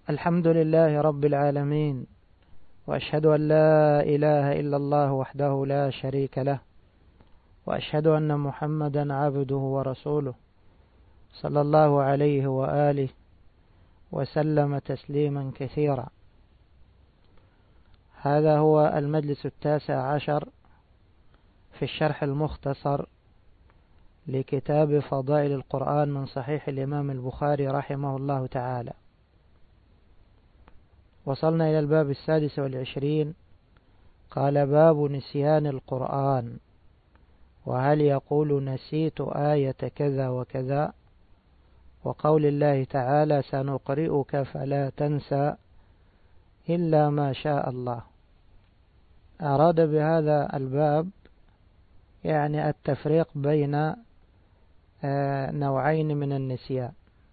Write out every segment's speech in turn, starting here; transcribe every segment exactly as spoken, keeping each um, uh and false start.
الحمد لله رب العالمين، وأشهد أن لا إله إلا الله وحده لا شريك له، وأشهد أن محمدا عبده ورسوله صلى الله عليه وآله وسلم تسليما كثيرا. هذا هو المجلس التاسع عشر في الشرح المختصر لكتاب فضائل القرآن من صحيح الإمام البخاري رحمه الله تعالى. وصلنا إلى الباب السادس والعشرين. قال: باب نسيان القرآن، وهل يقول نسيت آية كذا وكذا، وقول الله تعالى: سنقرئك فلا تنسى إلا ما شاء الله. أراد بهذا الباب يعني التفريق بين نوعين من النسيان.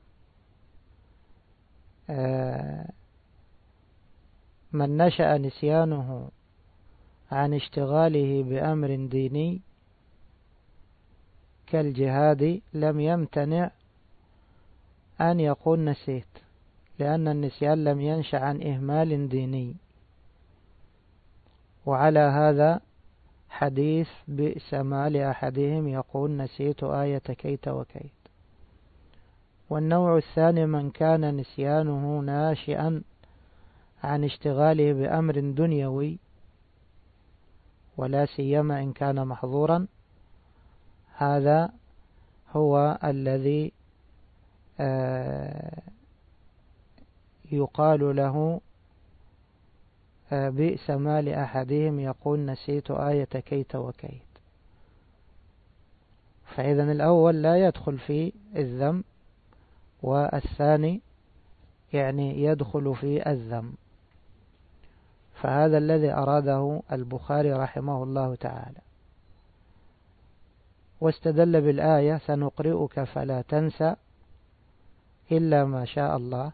من نشأ نسيانه عن اشتغاله بأمر ديني كالجهاد لم يمتنع أن يقول نسيت، لأن النسيان لم ينشأ عن إهمال ديني. وعلى هذا حديث بئس ما لأحدهم يقول نسيت آية كيت وكيت. والنوع الثاني من كان نسيانه ناشئا عن اشتغاله بأمر دنيوي، ولا سيما إن كان محظورا، هذا هو الذي يقال له بئس ما لأحدهم يقول نسيت آية كيت وكيت. فإذا الأول لا يدخل في الذم، والثاني يعني يدخل في الذم. فهذا الذي أراده البخاري رحمه الله تعالى، واستدل بالآية: سنقرئك فلا تنسى إلا ما شاء الله.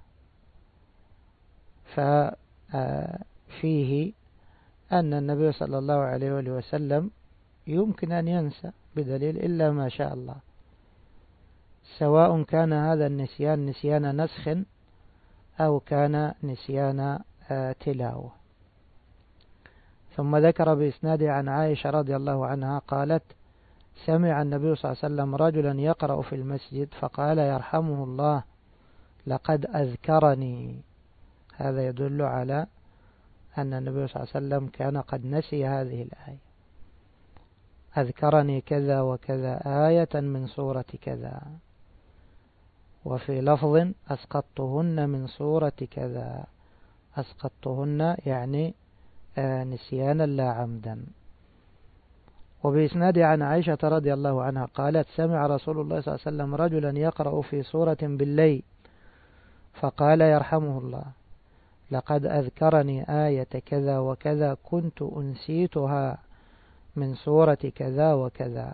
ففيه أن النبي صلى الله عليه وآله وسلم يمكن أن ينسى بدليل إلا ما شاء الله، سواء كان هذا النسيان نسيان نسخ أو كان نسيان تلاوة. ثم ذكر بإسناده عن عائشة رضي الله عنها قالت: سمع النبي صلى الله عليه وسلم رجلا يقرأ في المسجد فقال: يرحمه الله، لقد أذكرني. هذا يدل على أن النبي صلى الله عليه وسلم كان قد نسي هذه الآية: أذكرني كذا وكذا آية من سورة كذا. وفي لفظ: أسقطتهن من سورة كذا. أسقطتهن يعني نسيانا لا عمدا. وبإسناد عن عائشة رضي الله عنها قالت: سمع رسول الله صلى الله عليه وسلم رجلا يقرأ في سورة بالليل فقال: يرحمه الله، لقد أذكرني آية كذا وكذا كنت أنسيتها من سورة كذا وكذا.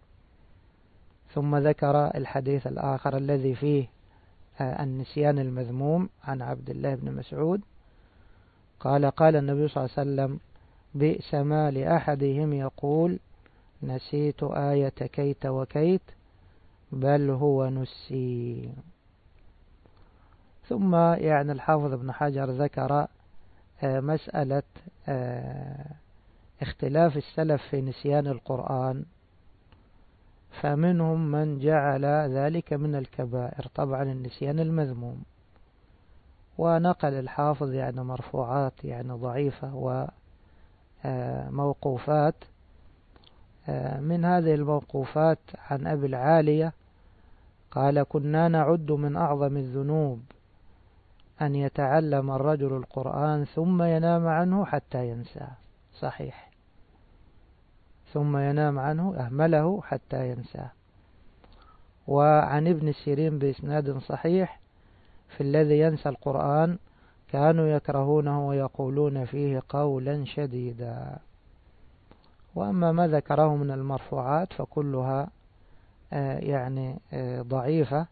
ثم ذكر الحديث الآخر الذي فيه النسيان المذموم عن عبد الله بن مسعود قال: قال النبي صلى الله عليه وسلم: بئس ما لأحدهم يقول نسيت آية كيت وكيت، بل هو نسي. ثم يعني الحافظ ابن حجر ذكر مسألة اختلاف السلف في نسيان القرآن، فمنهم من جعل ذلك من الكبائر، طبعا النسيان المذموم. ونقل الحافظ يعني مرفوعات يعني ضعيفة وموقوفات. من هذه الموقوفات عن أبي العالية قال: كنا نعد من أعظم الذنوب أن يتعلم الرجل القرآن ثم ينام عنه حتى ينساه. صحيح، ثم ينام عنه أهمله حتى ينساه. وعن ابن سيرين بإسناد صحيح: في الذي ينسى القرآن كانوا يكرهونه ويقولون فيه قولا شديدا. وأما ما ذكره من المرفوعات فكلها يعني ضعيفة،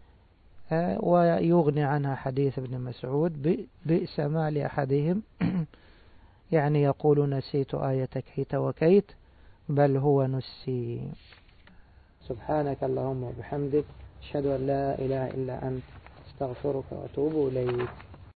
ويغني عنها حديث ابن مسعود: بئس ما لأحدهم يعني يقول نسيت آية كيت وكيت، بل هو نسي. سبحانك اللهم وبحمدك، أشهد أن لا إله إلا أنت، استغفرك وأتوب إليك.